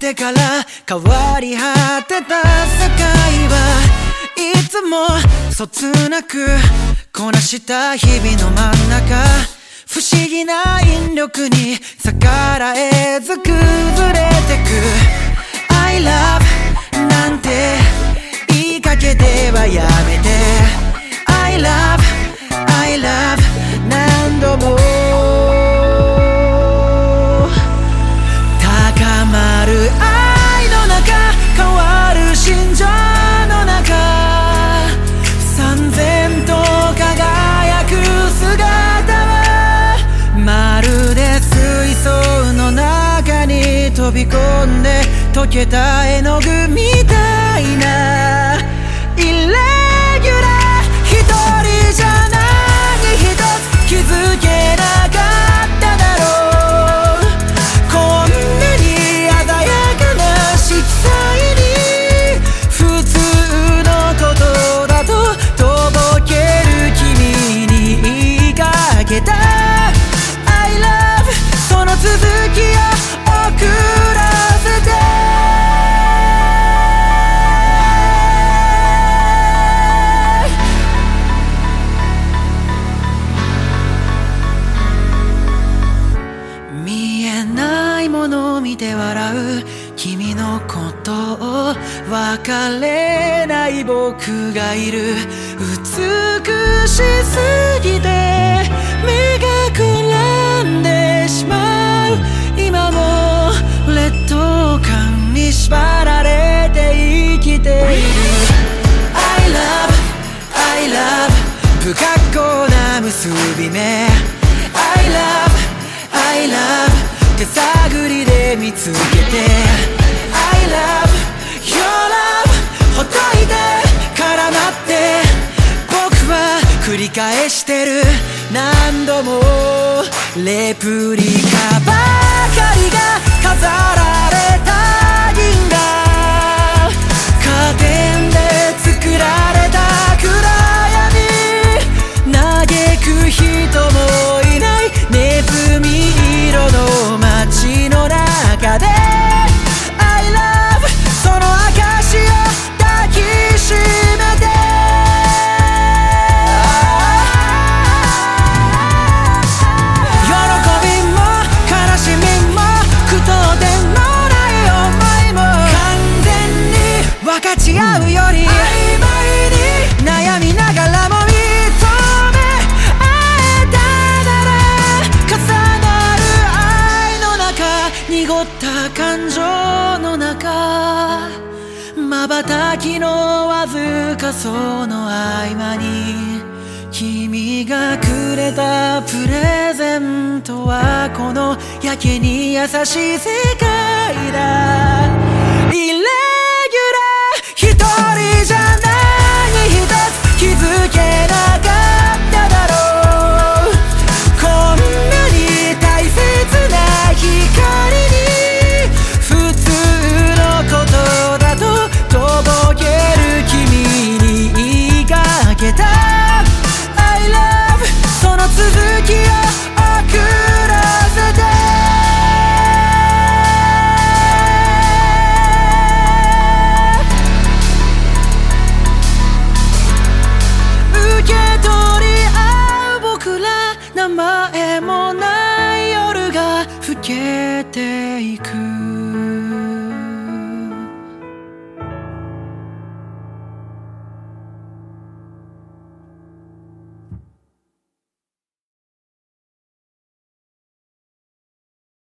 てから変わり果てた世界はいつもそつなくこなした日々の真ん中、不思議な引力に逆らえず崩れてく。 I love なんて言いかけてはやめて、 I love I love 何度も高まる愛の中、変わる心情の中、三千と輝く姿はまるで水槽の中に飛び込んで溶けた絵の具みたいなイレギュラー、一人じゃ何一つ気づけなかっただろう。こんなに鮮やかな色彩に普通のことだととぼける君に言いかけた I love その続きを送らせて。見えないものを見て笑う君のことを、別れない僕がいる。美しすぎて目がくらんでしまう。今も劣等感に縛られて生きている。 I love I love 不格好な結び目、 I love I love 手探りで見つけて、 I love your love ほっといて絡まって僕は繰り返してる。何度もレプリカばかりが飾られた銀河、カーテンで作られた暗闇、嘆く人もいないネズミ色の街の中で I love その証を抱きしめて、喜びも悲しみも苦闘でもない思いも完全に分かち合うより曖昧に悩みながらも認め合えたなら、重なる愛の中、濁った感情の中、瞬きのわずかその合間に君がくれたプレゼントはこのやけに優しい世界だ。イレギュラー一人じゃ何一つ気づけなかっただろう。こんなに大切な光に普通のことだととぼける君に言いかけた I love その続きを送らせて。受け取り合う僕ら、名前もない夜が更けていく。